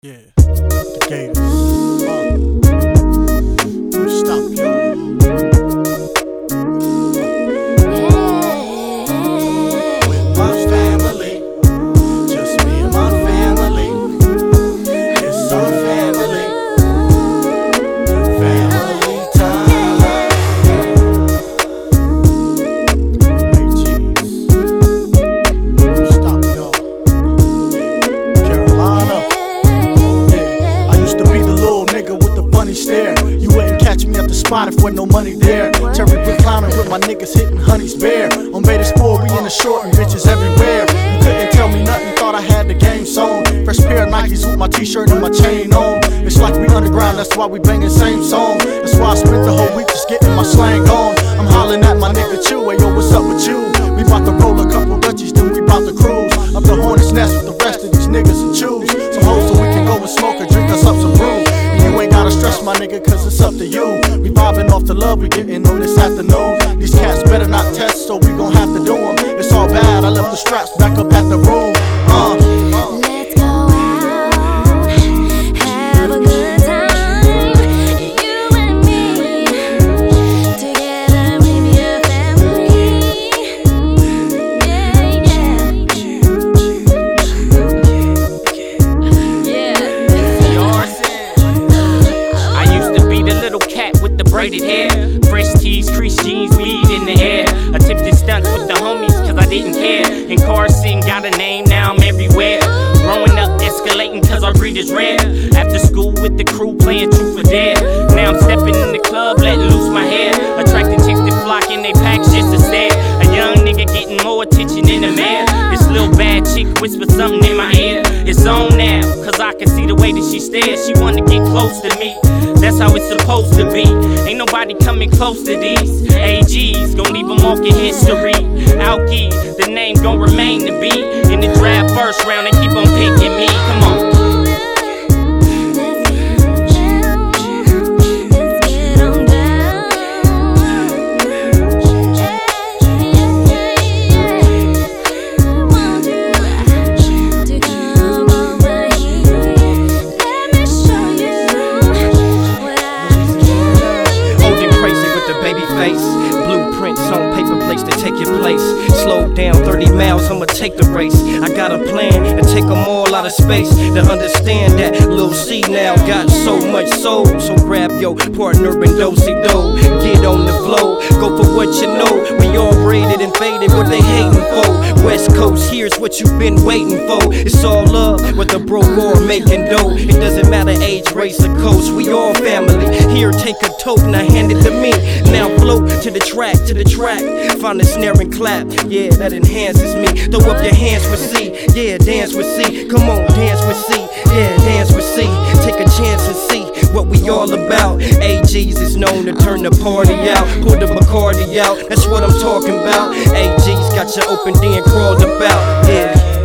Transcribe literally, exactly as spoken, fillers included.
Yeah, the Gators. Uh, don't stop, y'all. With my family, just me and my family. It's our family, family time. Hey, jeez. Don't stop, y'all. Carolina. Stare. You wouldn't catch me at the spot if with no money there. Terry Brick clowning with my niggas hitting honeys bare. On Beta Sport, we in the short and bitches everywhere. You couldn't tell me nothing, thought I had the game sewn. Fresh pair of Nikes with my t-shirt and my chain on. It's like we underground, that's why we banging same song. That's why I spent the whole week just getting my slang on. I'm hollering at my nigga Chew, hey yo, what's up with you? We bout to roll a couple Dutchies, then we bout to cruise up the Hornet's Nest with the rest of these niggas and choose some hoes so we can go and smoke and drink us up some brew. You ain't gotta stress, my nigga, cause it's up to you. We vibing off the love we getting on this afternoon. These cats better not test, so we gon' have to do them. It's all bad, I left the straps back up at the room. Uh, uh. Let's go out, have a good time. You and me, together with your family. Yeah, yeah. Yours. I used to be the little cat with the braided hair. Fresh tees, creased jeans, weed in the air. Attempted stunts with the homies cause I didn't care. In Carson, got a name, now I'm everywhere. Growing up, escalating cause our breed is rare. After school with the crew, playing truth or dare. Now I'm stepping in the club, letting loose my hair. Attracting chicks that flock in they packs just to stare. A young nigga getting more attention than a man. This little bad chick whispered something in my ear. It's on now, cause I can see the way that she stares. She wanna get close to me. That's how it's supposed to be. Ain't nobody coming close to these A Gs, gon' leave a mark in history. Alki, the name gon' remain to be. In the draft first round, they keep on picking me. Come on. Blueprints on paper plates to take your place. Slow down thirty miles, I'ma take the race. I got a plan and take them all out of space. To understand that Lil C now got so much soul. So grab your partner and do-si-do. Get on the flow, go for what you know. We all braided and faded, what they hating for. West Coast, here's what you've been waiting for. It's all love, whether broke or making dough. It doesn't matter age, race, or coast. We all family. Here, take a toke, now hand it to me. Now float to the track, to the track. Find the snare and clap, yeah, that enhances me. Throw up your hands with C, yeah, dance with C. Come on, dance with C, yeah, dance with C. Take a chance and see what we all about. A Gs is known to turn the party out. Pull the Bacardi out, that's what I'm talking about. A Gs got you open, then crawled about, yeah.